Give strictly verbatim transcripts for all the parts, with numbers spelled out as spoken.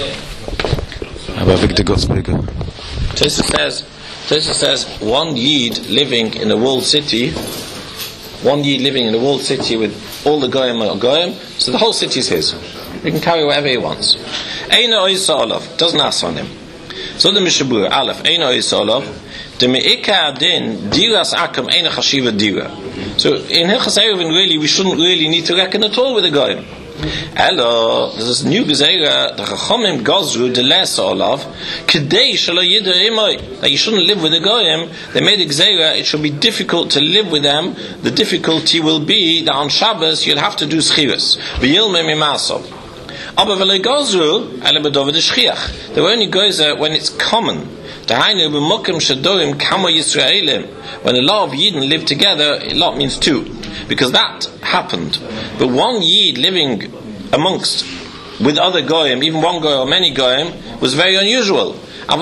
Aber wegen der Gottsbrücke. Tosfos says, Tosfos says, one Yid living in a walled city, one Yid living in a walled city with all the goyim are goyim, so the whole city is his. He can carry whatever he wants. Eino Isa Olav, doesn't ask on him. So the Mishabur, Aleph, Eino Isa Olav, the Me'ika Din, Diras Akam, Eino Chashiva Dira. So in Hilchas Eruvin, really, we shouldn't really need to reckon at all with the goyim. Hello, there's this new Gezerah, the Chachomim Gozru, the less Olav, Kedei Shalo Yida Imoi, that you shouldn't live with the goyim. They made a Gezerah, it should be difficult to live with them. The difficulty will be that on Shabbos you'll have to do Schirus. V'yilme Mimasov. Aber v'lei Gozru, ele bedovid Shchiach. There were only Gezer when it's common. Dahainu b'mokim shadorim kamo Yisraelim. When a lot of Yidden live together, a lot means two. Because that happened. But one Yid living amongst, with other Goyim, even one Goy or many Goyim, was very unusual.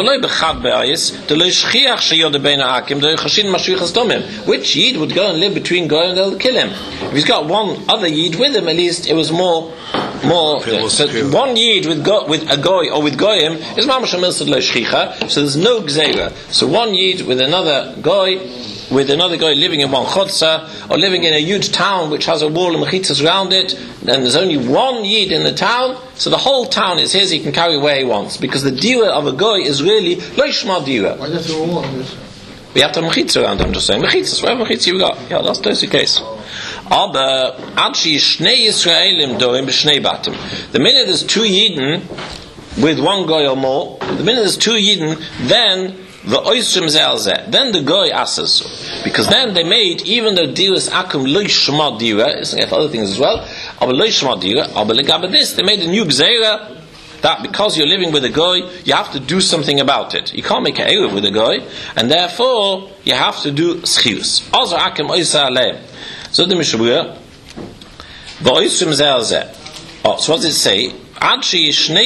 Which Yid would go and live between Goyim and they'll kill him? If he's got one other Yid with him, at least it was more, more. So one Yid with go, with a Goy or with Goyim is mamash milsad lo shchicha. So there's no gzeira. So one Yid with another Goy, with another guy living in one chotza, or living in a huge town which has a wall and mechitzas around it, and there's only one Yid in the town, so the whole town is his, he can carry where he wants. Because the dira of a guy is really loishma dira. Why do you have to have a wall on this? We have to have mechitzas around, I'm just saying. Mechitzas, whatever mechitzas you got. Yeah, that's, that's the case. Aber, adshi shnei Yisraelim doim b'shnei batim. The minute there's two Yidden, with one guy or more, the minute there's two Yidden, then the oisrim zelzeh. Then the guy asks, because then they made, even though diras akum loy shema dira, it's like other things as well, aber loy shema dira, aber legab this, they made a new gzeira that because you're living with a guy, you have to do something about it. You can't make an eruv with a guy, and therefore you have to do schirus. Also akum oisa aleim. So the Mishabura, the oisrim zelzeh. Oh, so what does it say? Until there's two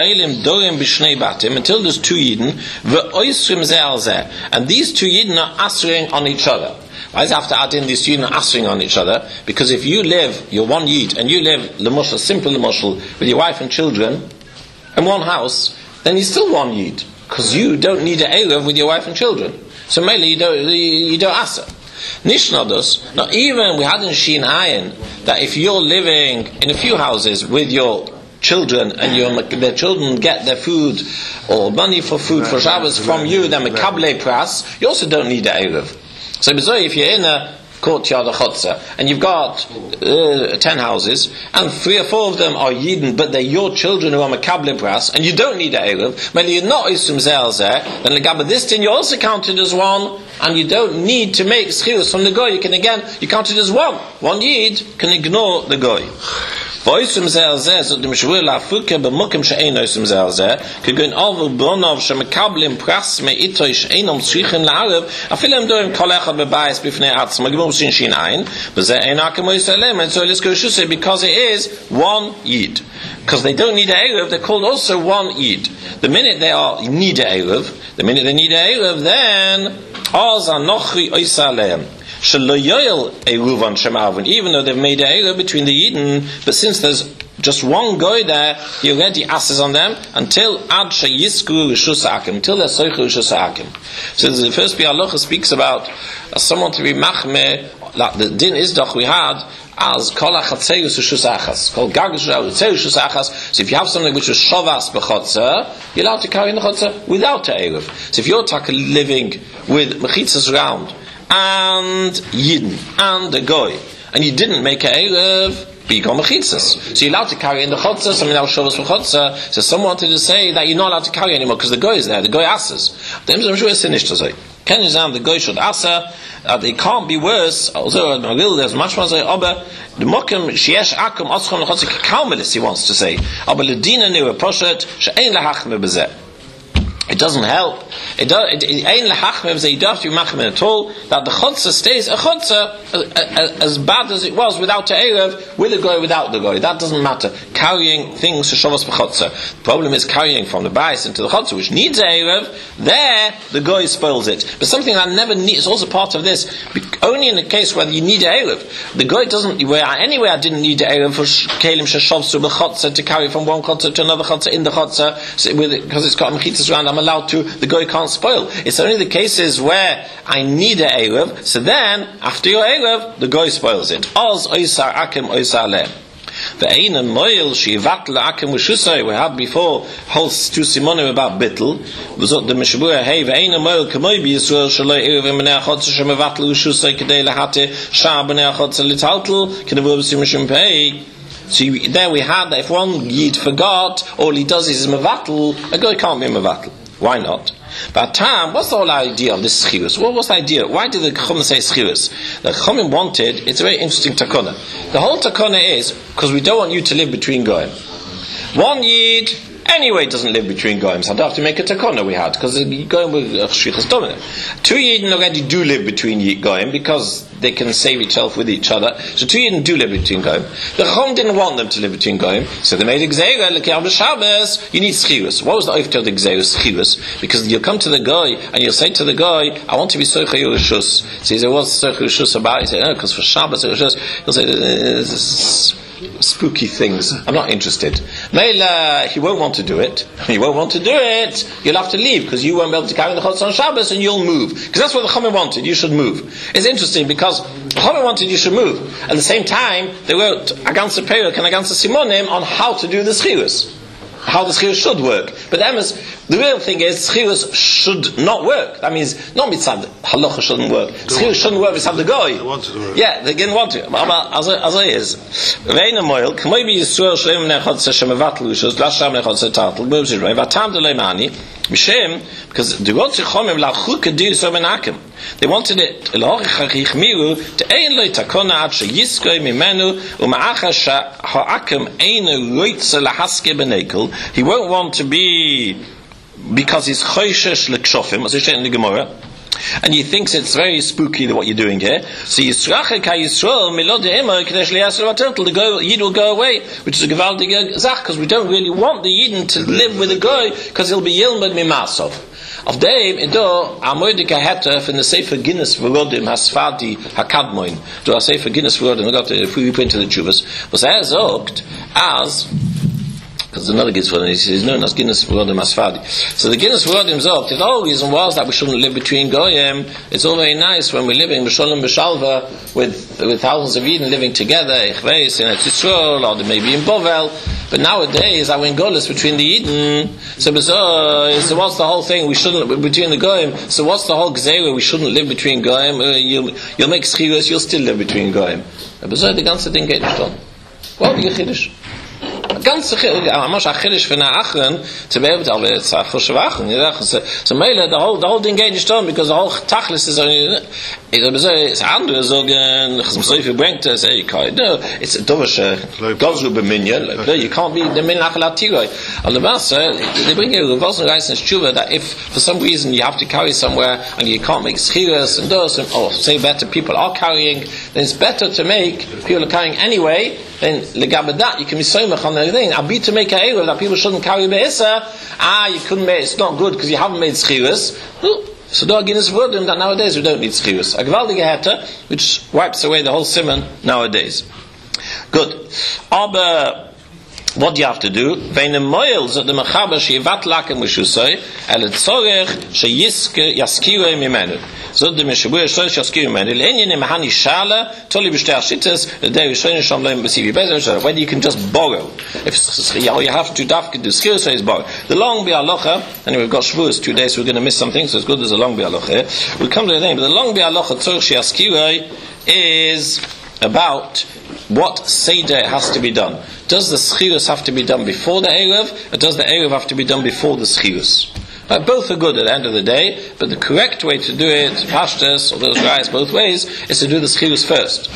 Yidden, and these two Yidden are asring on each other. Why does it have to add in these two Yidden are asring on each other? Because if you live, you're one Yid, and you live lemushal, simple lemushal, with your wife and children, in one house, then you're still one Yid, because you don't need an eruv with your wife and children. So mainly you don't you don't asr. Nishnados. Now even we had in Shin Ayin that if you're living in a few houses with your children, and your, their children get their food or money for food for Shabbos from you, then mekable pras, you also don't need the eruv. So if you're in a courtyard or chotza, and you've got uh, ten houses, and three or four of them are Yidden, but they're your children who are mekable pras, and you don't need the eruv, but you're not isum zelzeh, then legaba this din you're also counted as one, and you don't need to make schirus from the goy. You can again, you counted as one. One Yid can ignore the goy. Voisum zelzeh, so the Mishwil afuke b'mukim she'ein oisum zelzeh, k'goin alvu blonov she'mekablim pras me'itoy she'einom tzrichim la'arev, afilem doim kol echad bebayis b'fnei atzma, g'vom sin shin ein, b'zeh ein akem oisum elem, and so let's go shusay, because it is one Yid. Because they don't need a eruv, they're called also one Yid. The minute they are need a eruv, the minute they need a eruv, then oz anochi oisa aleim. Even though they've made a eruv between the Yidden, but since there's just one guy there, he already asks on them until ad sheyisku rishus akim, until they're soichu rishus akim. So the first Bialocha speaks about uh, someone to be machmeh, like the din isdach we had, as kol achatzeus rishus achas, kol gagish rishus achas. So if you have something which was shavas b'chotzer, you're allowed to carry in the chotzer without a eruv. So if you're living with mechitzas around, and Yidden, and the Goy, and you didn't make an eruv, but you got mechitzas. So you're allowed to carry in the chotzah, something else shavas for chotzah. So someone wanted to say that you're not allowed to carry anymore because the Goy is there, the Goy asks. The Emzim Shua is finished to say. Ken Yizam, the Goy should asa, that it can't be worse, although there's much more say, aber, the mokim, sheyesh akum, otzchom lechotzah, kaumelis, he wants to say. Aber ledina niwa poshet, she'ein lahachme bezeh. It doesn't help. It does. It ain't lehachmim that you don't have to be machmir at all. That the chutzah stays a chutzah as, as bad as it was without the erev, with the goy, without the goy. That doesn't matter. Carrying things to shavas b'chutzah. The problem is carrying from the bais into the chutzah, which needs a erev. There, the goy spoils it. But something that never needs is also part of this. Only in the case where you need a erev. The goy doesn't. Where anyway, I didn't need a erev for kelim sheshavsu b'chutzah to carry from one chutzah to another chutzah in the chutzah so because it's got mechitzas around. I'm allowed to. The goy can't spoil. It's only the cases where I need a erev. So then, after your erev, the goy spoils it. Oz oisar akim oisar leh. The Ein Moil Shivat Akim Ushusay we had before whole two simonim about bittul. Was the Mishabura hey the Ein Moil Kamoy Bi Yisrael Shalai Erev Menei Achotz Shemavat Ushusay Kedei Lahate Shah Benei Achotz Litaltel Kenevu B'Simishim Pei. So you, there we had that if one yid forgot, all he does is mevatel. A guy can't be mevatel. Why not? But Tam, what's the whole idea of this schirus? What was the idea? Why did the Chachamim say schirus? The Chachamim wanted, it's a very interesting takona. The whole takona is, because we don't want you to live between goyim. One yid, anyway, doesn't live between goyim, so I don't have to make a takona we had, because goyim with shrichas dominant. Two yidin already do live between goyim, because they can save itself with each other. So two yidin do live between goyim. The Chacham didn't want them to live between goyim, so they made a gzeira, l'kiyam b'Shabbos, you need schirus. What was the oifter of the gzeira? Schirus. Because you'll come to the guy, and you'll say to the guy, I want to be soicha yerushalayim. So he said, what's soicha yerushalayim about? He said, no, because for Shabbos, he'll say, uh, spooky things. I'm not interested. Meila, he won't want to do it. He won't want to do it. You'll have to leave because you won't be able to carry the chotz on Shabbos, and you'll move. Because that's what the Chachamim wanted. You should move. It's interesting because the Chachamim wanted you should move. At the same time, they wrote Agansa Perek and Agansa Simonim on how to do the schirus. How the schirus should work. But the, emes, the real thing is, schirus should not work. That means, not mitzad, halacha shouldn't work. Schirus shouldn't work mitzad the goy. They wanted to work. Yeah, they didn't want to. But as it is. Ve'ena moil, k'moi bi Yisrael shleim nechotze shemevatlu shos, lasham nechotze tartel, b'ub ziroi, v'atam delei mani, b'shem, because the God Chachamim la'chu kedir so menakim. They wanted it, l'horich miru, te'ein lo takona ad sheyiskoi mimenu, u'ma'acha ha'akim einu roitze lahaske b'nekel. He won't want to be, because he's choishesh l'kshofim, as it says in the Gemara, and he thinks it's very spooky what you're doing here. So Yisrachek HaYisrael milod de'ema kadesh liyasel v'atertel, the Yid will go away, which is a gewaldige zach, because we don't really want the Yidden to live with the guy, because he'll be yilmed mimasov. Of dem edo amoydike hetef in the Sefer Guinness V'rodim Hasfadi Hakadmoin. Do I Sefer Guinness V'rodim? I got to if we reprint the Chuvas. Was er sagt as because the another Guinness V'rodim is known as Guinness V'rodim Hasfadi. So the Guinness V'rodim sagt the whole reason was that we shouldn't live between goyim. It's all very nice when we're living b'shalom b'shalva with with thousands of Eden living together. Ichveis in Eretz Yisrael or maybe in Bovel. But nowadays, our Golas between the Eden, so, so what's the whole thing? We shouldn't, between the Goyim, so what's the whole Gzeira? We shouldn't live between Goyim, uh, you'll, you'll make Schirus, you'll still live between Goyim. But so the ganze Ding geht nicht on. What are you Chiddush? Ganz Amash Achiddush for Na'achren, to be able to have it, so Mele, the whole, the whole thing geht nicht on, because the whole Tachlis is only, it's andere sagen, ich muss so viel bringt es, ey, no, it's a dovish, Gozru b'minyan, you can't be the min achalat tiroi. On the Master, they bring you a Vosn Reisens Tshuva that if for some reason you have to carry somewhere and you can't make schiras and those, or say better people are carrying, then it's better to make, people are carrying anyway, then legabadat, you can be so much on the thing, I'll be to make a eruv that people shouldn't carry be'issa, ah, you couldn't make, it's not good because you haven't made schiras. So do Guinness V'rodim that nowadays we don't need schirus. A gewaldige heta, which wipes away the whole simon nowadays. Good. Aber what do you have to do? Vein moil zot the mechaber sheyivat lakem u'shusay el tzorech sheyiske yaskirei mimenu. Zot the meshabuah shlosh yaskirei mimenu. Le'enyin imahani shala toli b'shtei hashitas l'dei rishonim sham loim b'sivi bezem. Whether you can just borrow, if you have to dafke do schirus, so is borrow. The long bi'alocha, and we've got Shavuos two days, so we're going to miss something. So it's good there's a long bi'alocha here. We'll come to the thing, but the long bi'alocha tzorech sheyaskirei is about what Seder has to be done. Does the schirus have to be done before the Erev, or does the Erev have to be done before the schirus? Uh, both are good at the end of the day, but the correct way to do it, pashtas, or those guys both ways, is to do the schirus first.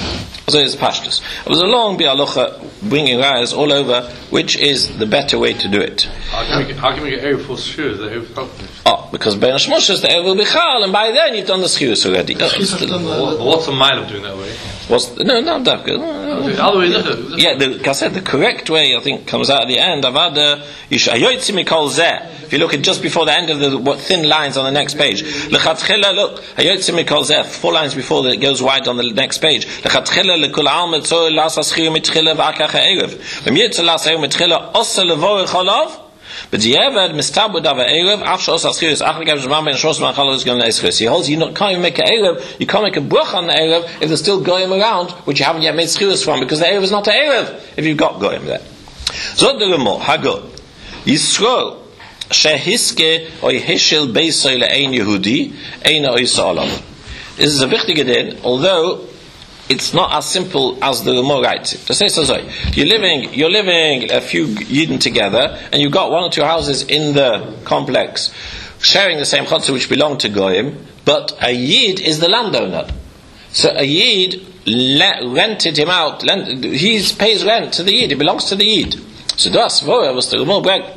So it's pashtus. It was a long bialocha bringing rayas all over, which is the better way to do it. How can we get, how can we get Erev for Shur? The Erev Oh, because Ben Shmoshes the Erev will be chal, and by then you've done the schiyus already. Well, what's the mile of doing that way? What's the, no, not that good. Other way, is Yeah, the, like I said, the correct way I think comes out at the end. Avada Yishayotzi Mikol Zeh. If you look at just before the end of the what, thin lines on the next page, Lechatchila, look, Hayotzi Mikol Zeh, four lines before that it goes wide on the next page. Lechatchila lekul alma tzor las aschir mitchila v'akach ha'erev. V'miyetz las ha'erev mitchila osa levorech olav. But the Yevad mistabud of a erev after osa aschir is achagav zman ben shos man chalos going to eschir. He holds you not, can't even make an erev, you can't make a bruch on the erev if there's still goyim around which you haven't yet made schirus from, because the erev is not an erev if you've got goyim there. Zod the Gemara Hagod Yisrael shehiske oy hishel beisoy le'ein Yehudi ein oisa olav. This is a wichtige din, although it's not as simple as the Gemara writes it. To say so, so, you're living, you're living a few Yidden together, and you've got one or two houses in the complex, sharing the same chutzah which belong to Goyim, but a Yid is the landowner. So a Yid le- rented him out, lent, he pays rent to the Yid, it belongs to the Yid. So das was the Gemara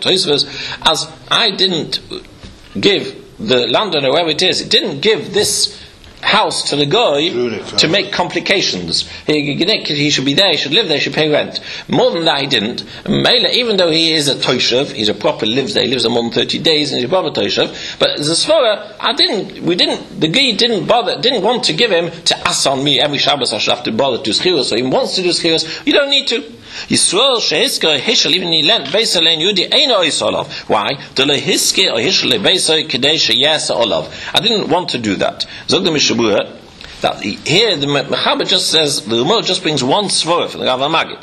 as I didn't give the landowner, whoever it is, it didn't give this house to the guy to make complications. He, he should be there, he should live there, he should pay rent. More than that, he didn't. Mele, even though he is a toshav, he's a proper lives there, he lives there more than thirty days, and he's a proper toshav. But as a svara, I didn't. We didn't. The guy didn't bother, didn't want to give him to ask on me every Shabbos. I should have to bother to do schirus. So he wants to do schirus. You don't need to. Yisrael shehiske hishel, even he lent beisel lein Yehudi ein ois olav. Why? The lehiske or hishel beisel kedei sheyasa olav. I didn't want to do that. Zog the Mishabura that here the Mechaber just says the Gemara just brings one svara for the Rav Magid.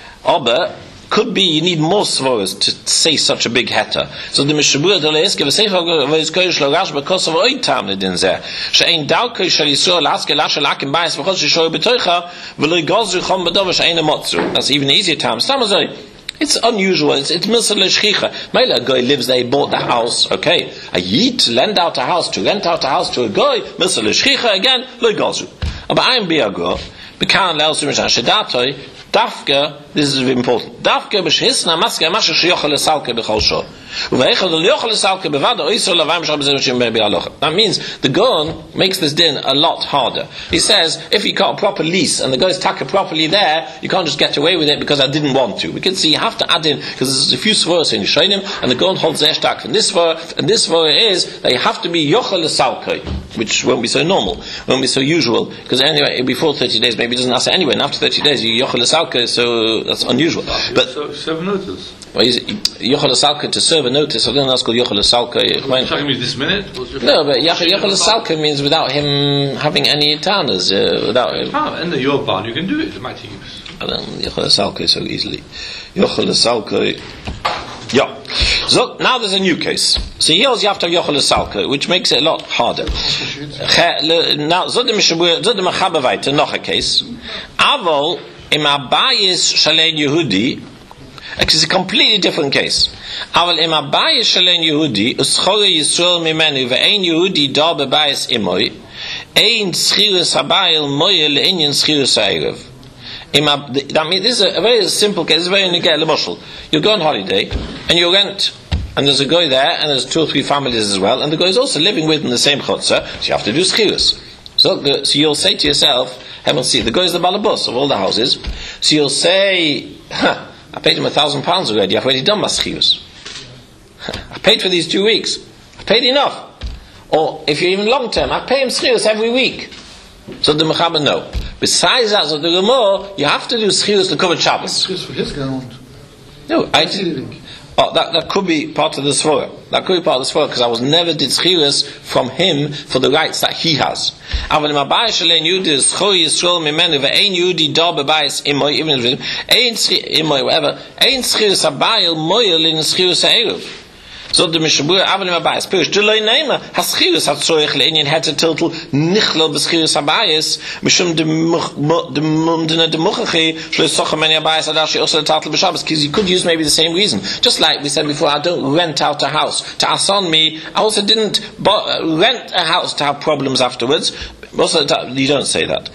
Ober could be you need more svaras to say such a big heter. So the Mishabura the lehiske v'seifa v'yizkoyish lo rash because of oid tam nedin zeh. She'ein dalkei shel Yisrael laske lashel akim bayis v'chol sheshoy b'toicha v'lo ygozu chom b'dov she'ein amotzu. That's even easier time. Stamazoi. It's unusual. It's it's misal l'shchicha. Maybe a guy lives there, he bought the house. Okay, a yid to lend out a house, to rent out a house to a guy, misal l'shchicha again. Lo ygozu. But I'm biago. Bekan le'osim shadatoy. Dafka, this is important. Dafka b'shisna maske mashe sheyochel lesalke b'chol shor. Uve'echel leyochel lesalke b'vada oisol levaim shal b'zevishim be'alocha. That means the Gaon makes this din a lot harder. He says if you got a proper lease and the guy's taka properly there, you can't just get away with it because I didn't want to. We can see you have to add in because there's a few svaros in Yishayim and the Gaon holds their stak. And this svara, and this svara is that you have to be yochel lesalke, which won't be so normal, won't be so usual. Because anyway, before thirty days, maybe it doesn't ask anyway. And after thirty days, you yochel lesalke. So that's unusual. But so, serve a notice. Well, yochel lesalke to serve a notice. I don't know that's called yochel lesalke. Talking means this minute? No, but yochel lesalke means without him having any tanas. Uh, without him. Ah, in the your barn, you can do it. It might use. I don't yochel lesalke so easily. Yochel lesalke. Yeah. So now there's a new case. So here you have to have yochel lesalke, which makes it a lot harder. Now, so the Mechaber weiter noch a case. Avol im abayis shalein Yehudi, it's a completely different case. Aval im abayis shalein Yehudi, uschore Yisrael mimenu ve'ein Yehudi da bebayis imoy, ein schirus habayil moye le'inyan schirus ha'erev. That means this is a very simple case. It's very unique. You go on holiday and you rent, and there's a guy there, and there's two or three families as well, and the guy is also living with in the same chutzah, so you have to do schirus. So, the, so you'll say to yourself, heaven see, the guy is the balabus of all the houses. So you'll say, huh, I paid him a thousand pounds already. I've already done my schirus. I paid for these two weeks. I paid enough. Or if you're even long term, I pay him schirus every week. So the Mechaber no. Besides that, so the Gemara, you have to do schirus to cover Shabbos. Schirus for his ground. No, I didn't. Oh, that, that could be part of the svara. That could be part of the svara because I was never did schirus from him for the rights that he has. Even if whatever, ain't schirus abayil moyel in schirus ha'erev. So the Mishabura Avalim Abayis Pirish Delay Neima Haschirus hat Zoich Leinian had a total Nichlel Beschirus Abayis Mishum de Mumdina de Muchachi Shlo Socha Meni Abayis Adashi also the Tatel B'Shabbos, because you could use maybe the same reason. Just like we said before, I don't rent out a house to ask on me. I also didn't rent a house to have problems afterwards. You don't say that.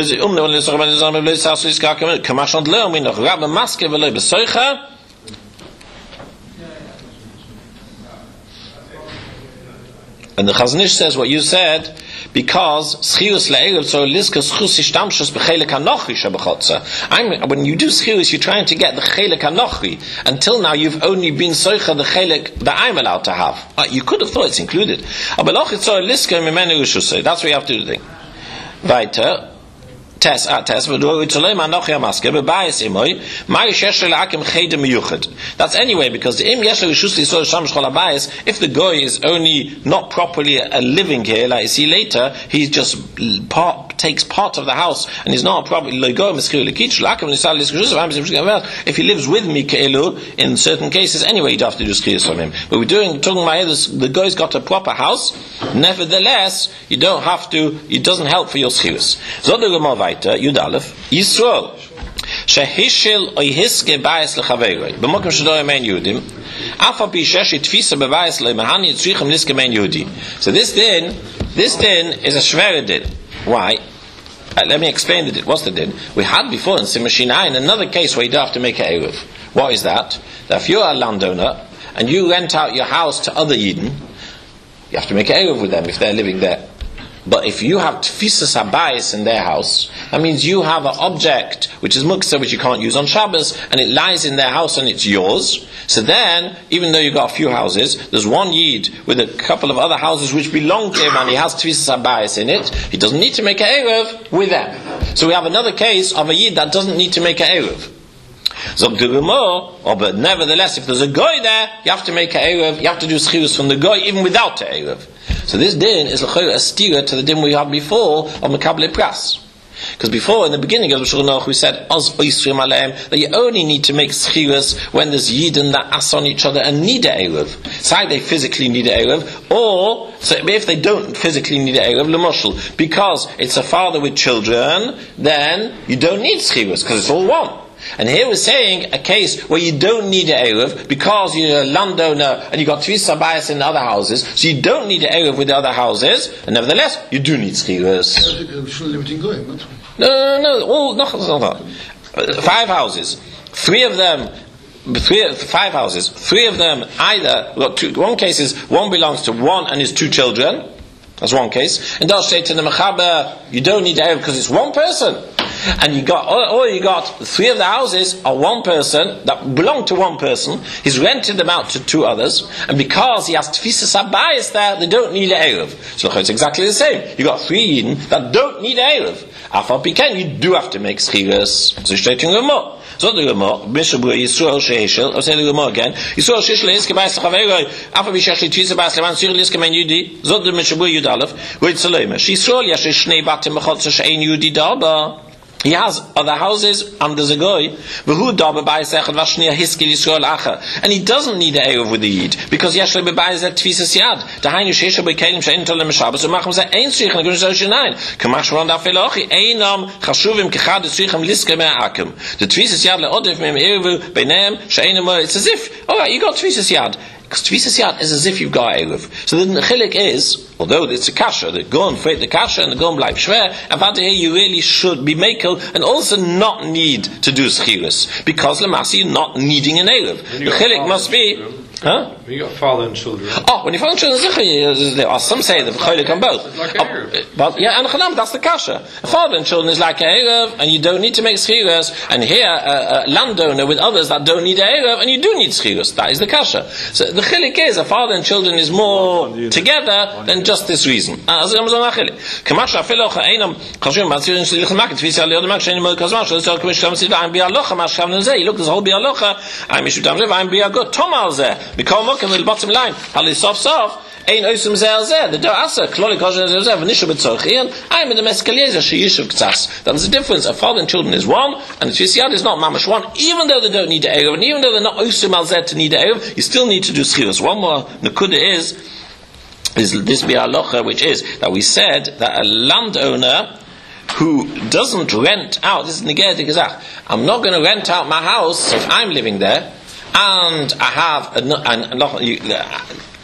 And the Chazon Ish says what you said, because schius le'erev so liskas chus ishtamshus b'chelek hanochi shebechotza. When you do schius, you're trying to get the chelek hanochi. Until now, you've only been soicha the chelek that I'm allowed to have. Right, you could have thought it's included. That's what you have to do. Weiter. Tes at tes That's anyway because the im yesh reshus so shamish chol habayis. If the guy is only not properly uh, living here, like you see later, he just part, takes part of the house and he's not properly. If he lives with me ke'elu in certain cases, anyway, you'd have to do schiyus from him. But we're doing talking about this, the guy's got a proper house. Nevertheless, you don't have to. It doesn't help for your schiyus. So the Gemara Yud Aleph Yisrael shehishil oihiske bayis lechaveroi b'mokim shelo yemen Yudim afa pi shesh tfisa bebayis lemahani tzrichem liske men Yehudi. So this din, this din is a shvere din. Why? Uh, let me explain the din. What's the din? We had before in Simashina in another case where you don't have to make a eruv. What is that? That if you're a landowner and you rent out your house to other Yidden, you have to make a eruv with them if they're living there. But if you have tfisas habayis in their house, that means you have an object which is muksa, which you can't use on Shabbos, and it lies in their house and it's yours. So then, even though you've got a few houses, there's one yid with a couple of other houses which belong to him, and he has tfisas habayis in it. He doesn't need to make an eruv with them. So we have another case of a yid that doesn't need to make an eruv. So oh, but nevertheless, if there's a guy there, you have to make an eruv. You have to do schiyus from the guy even without the eruv. So this din is a stira to the din we had before of Mekabel Pras. Because before, in the beginning of the Shulchan Aruch, we said Oz Oisrim Aleim that you only need to make schiyus when there's yidden that ask on each other and need a eruv. It's either they physically need a eruv, or so if they don't physically need a eruv, l'moshel, because it's a father with children, then you don't need schiyus because it's all one. And here we're saying a case where you don't need an eruv because you're a landowner and you've got tfisas habayis in the other houses, so you don't need an eruv with the other houses, and nevertheless you do need schiyus. No, no, no, all no, no, no. Five houses, three of them. Three, five houses. Three of them either. Well, two, one case is one belongs to one and his two children. That's one case. And they'll say to the mechaber, you don't need an eruv because it's one person. And you got, or you got three of the houses are one person that belong to one person. He's rented them out to two others, and because he has tfisas habayis there, they don't need an eruv. So it's exactly the same. You got three Yidden that don't need an eruv. Afal piken, you do have to make schiyus. So straight in Gemara. So the Gemara, Mishabur Yisrael Sheishel. I'll say the Gemara again. Yisrael Sheishel Iske Bayis Chaveroi. Afal Bishashli Tfisas Bayis Leman Sir Liske Men Yudi. So the Mishabur Yud Aleph. Wait Salome. Yisrael Yashe Shnei Batim Mechotza Shein Yudi Darba. He has other houses under the goy, and he doesn't need the eruv with the yid because yeshli bebayis tfisas yad. Dahainu sheisha bekelim shein tolem Shabbos umachim ze ein tzrich and gunish zoshenayin. Kamach shron dafelochi einam chashuvim kechad tzrichem liske me'akim. The tfisas yad leodif mem eruv beinem shein. It's as if, all right, you got tfisas yad. Because tfisas yad is as if you've got eruv. So the chilik is, although it's a kasha, the gon freight the kasha and the gon bleibt schwer, about here you really should be makel and also not need to do schiyus because lemasi you're not needing an eruv. The chilik must be. Huh? When you got father and children. Oh, when you father and children, or some say the chilik on both. It's like a eruv. But yeah, and chanam, that's the kasha. A father and children is like a eruv, and you don't need to make schiyus. And here, a, a landowner with others that don't need a eruv, and you do need schiyus. That is the kasha. So the chilik is a father and children is more together than just this reason. Ah, so I'm saying chilik. Kamasha filocha einam chashim batzir shlich maket tfisa liod mak shein mo kazman shlo tzor kemish tam sid ein bialocha mas shavnu ze. Look, this whole bialocha. I'm mishutam lev ein biagot tomal ze. Because look in the bottom line, hali sof sof. Ein oisum zel ze. The do asa kloli kosher zel ze. V'nishu b'tzorchian. I'm in the meskaleza she yishuv k'tzas. That's the difference. A father and children is one, and the tfisiyad is not mamash one. Even though they don't need the eruv, and even though they're not oisum al zeh to need the eruv, you still need to do schiyus. One more nekuda is. Is this be halacha, which is that we said that a landowner who doesn't rent out, this is neged gezach, I'm not going to rent out my house if I'm living there, and I have a, an,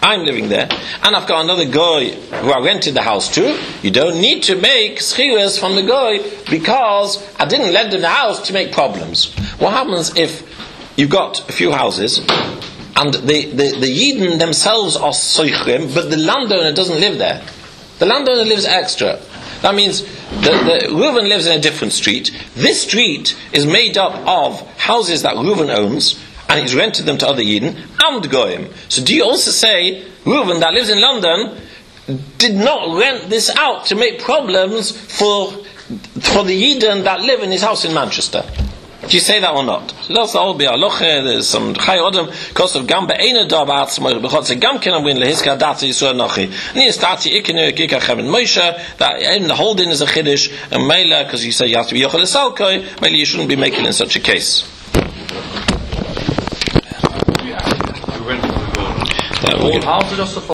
I'm living there, and I've got another guy who I rented the house to. You don't need to make schiras from the guy because I didn't lend him the house to make problems. What happens if you've got a few houses and the, the, the Yidden themselves are soichrim, but the landowner doesn't live there? The landowner lives extra. That means the, the Reuven lives in a different street. This street is made up of houses that Reuven owns, and he's rented them to other Yidden, and Goyim. So do you also say, Reuven that lives in London did not rent this out to make problems for for the Yidden that live in his house in Manchester? Do you say that or not? There's some Chai Odom, because of Gam Be'ena Da Ba'atzmo, because the Gam Kenam Win Lehiska Dati Yisrael Nochi. Ni Stati Ikenu Gika Chavin Moshe, that in the holding is a Chiddush, and Meila, because you say you have to be Yochel Esalkoi, Meila you shouldn't be making in such a case. All houses are